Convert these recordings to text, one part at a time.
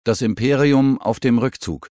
Das Imperium auf dem Rückzug.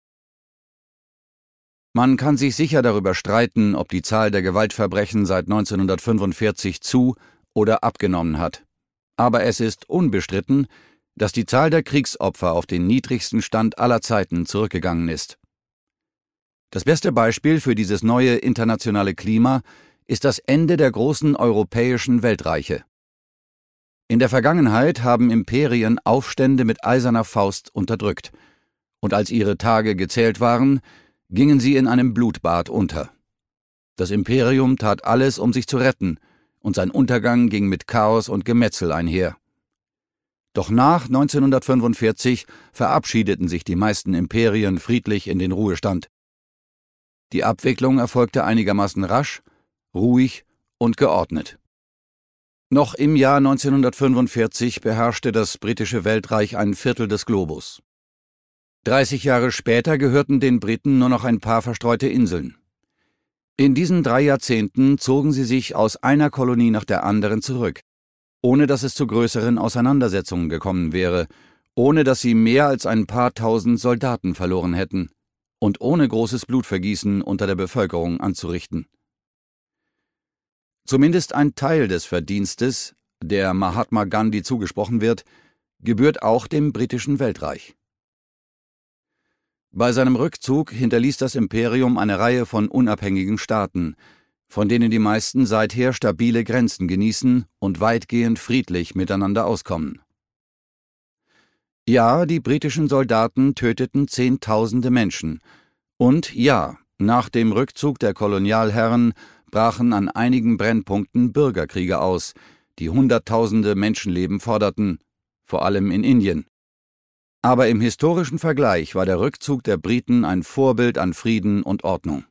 Man kann sich sicher darüber streiten, ob die Zahl der Gewaltverbrechen seit 1945 zu- oder abgenommen hat. Aber es ist unbestritten, dass die Zahl der Kriegsopfer auf den niedrigsten Stand aller Zeiten zurückgegangen ist. Das beste Beispiel für dieses neue internationale Klima ist das Ende der großen europäischen Weltreiche. In der Vergangenheit haben Imperien Aufstände mit eiserner Faust unterdrückt, und als ihre Tage gezählt waren, gingen sie in einem Blutbad unter. Das Imperium tat alles, um sich zu retten, und sein Untergang ging mit Chaos und Gemetzel einher. Doch nach 1945 verabschiedeten sich die meisten Imperien friedlich in den Ruhestand. Die Abwicklung erfolgte einigermaßen rasch, ruhig und geordnet. Noch im Jahr 1945 beherrschte das britische Weltreich ein Viertel des Globus. 30 Jahre später gehörten den Briten nur noch ein paar verstreute Inseln. In diesen 3 Jahrzehnten zogen sie sich aus einer Kolonie nach der anderen zurück, ohne dass es zu größeren Auseinandersetzungen gekommen wäre, ohne dass sie mehr als ein paar tausend Soldaten verloren hätten und ohne großes Blutvergießen unter der Bevölkerung anzurichten. Zumindest ein Teil des Verdienstes, der Mahatma Gandhi zugesprochen wird, gebührt auch dem britischen Weltreich. Bei seinem Rückzug hinterließ das Imperium eine Reihe von unabhängigen Staaten, von denen die meisten seither stabile Grenzen genießen und weitgehend friedlich miteinander auskommen. Ja, die britischen Soldaten töteten Zehntausende Menschen, und ja, nach dem Rückzug der Kolonialherren brachen an einigen Brennpunkten Bürgerkriege aus, die Hunderttausende Menschenleben forderten, vor allem in Indien. Aber im historischen Vergleich war der Rückzug der Briten ein Vorbild an Frieden und Ordnung.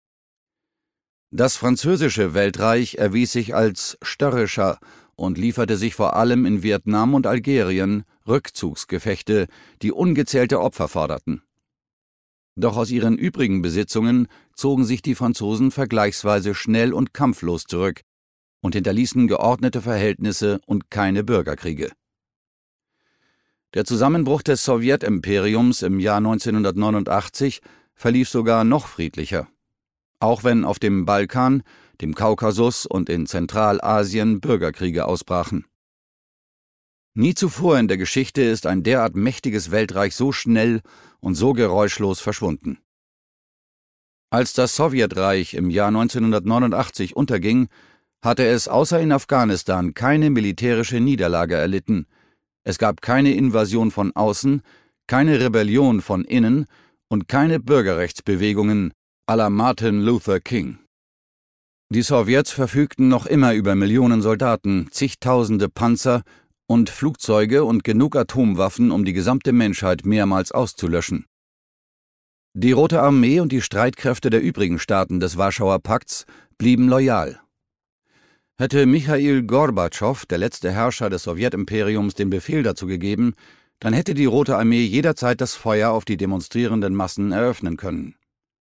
Das französische Weltreich erwies sich als störrischer und lieferte sich vor allem in Vietnam und Algerien Rückzugsgefechte, die ungezählte Opfer forderten. Doch aus ihren übrigen Besitzungen zogen sich die Franzosen vergleichsweise schnell und kampflos zurück und hinterließen geordnete Verhältnisse und keine Bürgerkriege. Der Zusammenbruch des Sowjetimperiums im Jahr 1989 verlief sogar noch friedlicher, auch wenn auf dem Balkan, dem Kaukasus und in Zentralasien Bürgerkriege ausbrachen. Nie zuvor in der Geschichte ist ein derart mächtiges Weltreich so schnell und so geräuschlos verschwunden. Als das Sowjetreich im Jahr 1989 unterging, hatte es außer in Afghanistan keine militärische Niederlage erlitten. Es gab keine Invasion von außen, keine Rebellion von innen und keine Bürgerrechtsbewegungen à la Martin Luther King. Die Sowjets verfügten noch immer über Millionen Soldaten, zigtausende Panzer und Flugzeuge und genug Atomwaffen, um die gesamte Menschheit mehrmals auszulöschen. Die Rote Armee und die Streitkräfte der übrigen Staaten des Warschauer Pakts blieben loyal. Hätte Michail Gorbatschow, der letzte Herrscher des Sowjetimperiums, den Befehl dazu gegeben, dann hätte die Rote Armee jederzeit das Feuer auf die demonstrierenden Massen eröffnen können.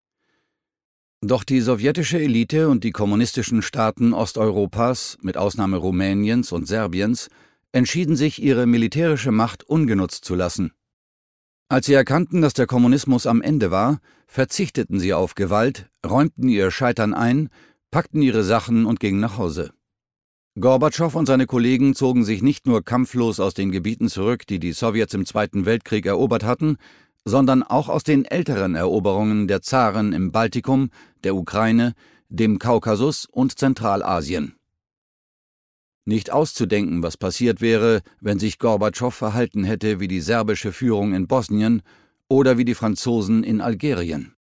Doch die sowjetische Elite und die kommunistischen Staaten Osteuropas, mit Ausnahme Rumäniens und Serbiens, entschieden sich, ihre militärische Macht ungenutzt zu lassen. Als sie erkannten, dass der Kommunismus am Ende war, verzichteten sie auf Gewalt, räumten ihr Scheitern ein, packten ihre Sachen und gingen nach Hause. Gorbatschow und seine Kollegen zogen sich nicht nur kampflos aus den Gebieten zurück, die die Sowjets im Zweiten Weltkrieg erobert hatten, sondern auch aus den älteren Eroberungen der Zaren im Baltikum, der Ukraine, dem Kaukasus und Zentralasien. Nicht auszudenken, was passiert wäre, wenn sich Gorbatschow verhalten hätte wie die serbische Führung in Bosnien oder wie die Franzosen in Algerien.